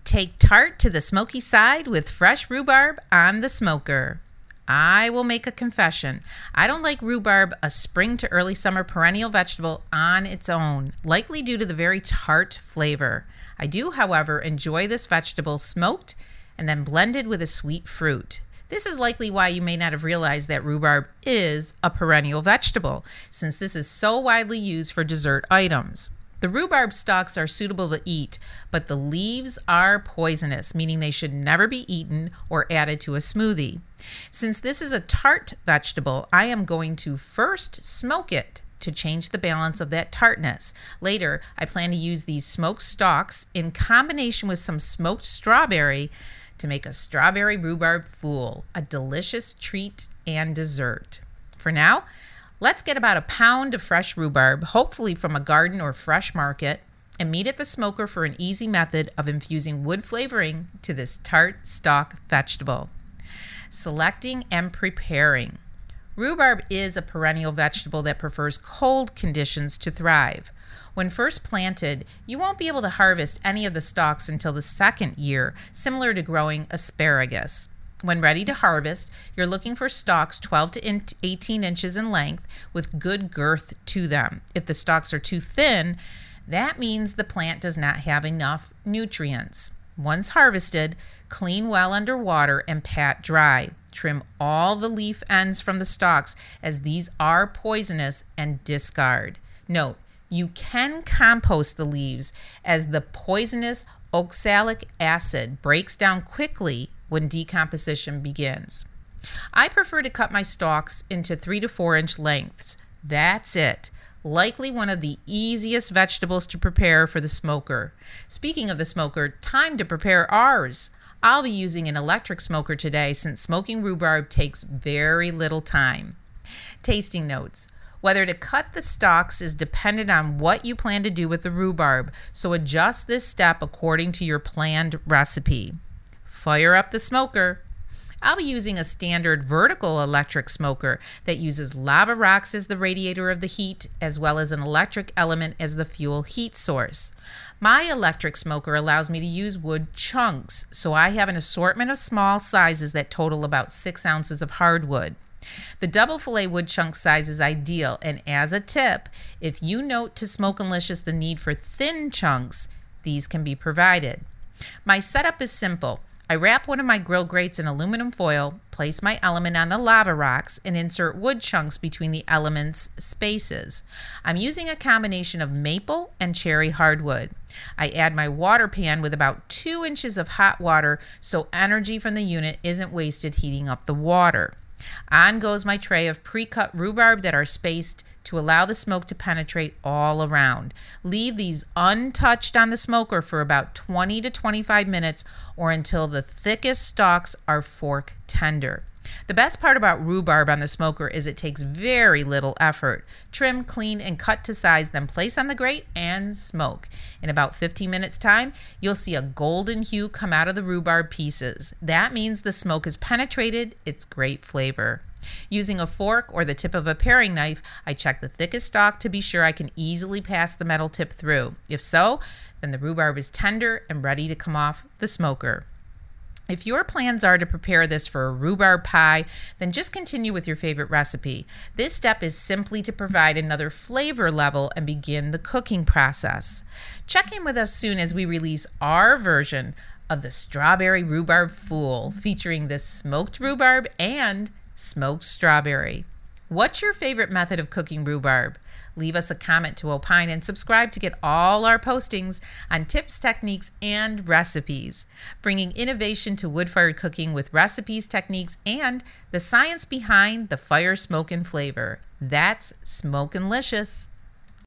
Take tart to the smoky side with fresh rhubarb on the smoker. I will make a confession. I don't like rhubarb, a spring to early summer perennial vegetable, on its own, likely due to the very tart flavor. I do, however, enjoy this vegetable smoked and then blended with a sweet fruit. This is likely why you may not have realized that rhubarb is a perennial vegetable, since this is so widely used for dessert items. The rhubarb stalks are suitable to eat, but the leaves are poisonous, meaning they should never be eaten or added to a smoothie. Since this is a tart vegetable, I am going to first smoke it to change the balance of that tartness. Later, I plan to use these smoked stalks in combination with some smoked strawberry to make a strawberry rhubarb fool, a delicious treat and dessert. For now, let's get about a pound of fresh rhubarb, hopefully from a garden or fresh market, and meet at the smoker for an easy method of infusing wood flavoring to this tart stalk vegetable. Selecting and preparing. Rhubarb is a perennial vegetable that prefers cold conditions to thrive. When first planted, you won't be able to harvest any of the stalks until the second year, similar to growing asparagus. When ready to harvest, you're looking for stalks 12 to 18 inches in length with good girth to them. If the stalks are too thin, that means the plant does not have enough nutrients. Once harvested, clean well under water and pat dry. Trim all the leaf ends from the stalks, as these are poisonous, and discard. Note, you can compost the leaves, as the poisonous oxalic acid breaks down quickly when decomposition begins. I prefer to cut my stalks into 3 to 4 inch lengths. That's it. Likely one of the easiest vegetables to prepare for the smoker. Speaking of the smoker, time to prepare ours. I'll be using an electric smoker today since smoking rhubarb takes very little time. Tasting notes. Whether to cut the stalks is dependent on what you plan to do with the rhubarb, so adjust this step according to your planned recipe. Fire up the smoker. I'll be using a standard vertical electric smoker that uses lava rocks as the radiator of the heat, as well as an electric element as the fuel heat source. My electric smoker allows me to use wood chunks, so I have an assortment of small sizes that total about 6 ounces of hardwood. The double fillet wood chunk size is ideal, and as a tip, if you note to Smokin'Licious the need for thin chunks, these can be provided. My setup is simple. I wrap one of my grill grates in aluminum foil, place my element on the lava rocks, and insert wood chunks between the element's spaces. I'm using a combination of maple and cherry hardwood. I add my water pan with about 2 inches of hot water so energy from the unit isn't wasted heating up the water. On goes my tray of pre-cut rhubarb that are spaced to allow the smoke to penetrate all around. Leave these untouched on the smoker for about 20 to 25 minutes or until the thickest stalks are fork tender. The best part about rhubarb on the smoker is it takes very little effort. Trim, clean, and cut to size, then place on the grate and smoke. In about 15 minutes time, you'll see a golden hue come out of the rhubarb pieces. That means the smoke has penetrated its great flavor. Using a fork or the tip of a paring knife, I check the thickest stalk to be sure I can easily pass the metal tip through. If so, then the rhubarb is tender and ready to come off the smoker. If your plans are to prepare this for a rhubarb pie, then just continue with your favorite recipe. This step is simply to provide another flavor level and begin the cooking process. Check in with us soon as we release our version of the Strawberry Rhubarb Fool, featuring this smoked rhubarb and smoked strawberry. What's your favorite method of cooking rhubarb? Leave us a comment to opine and subscribe to get all our postings on tips, techniques, and recipes, bringing innovation to wood-fired cooking with recipes, techniques, and the science behind the fire, smoke, and flavor. That's Smokin'Licious.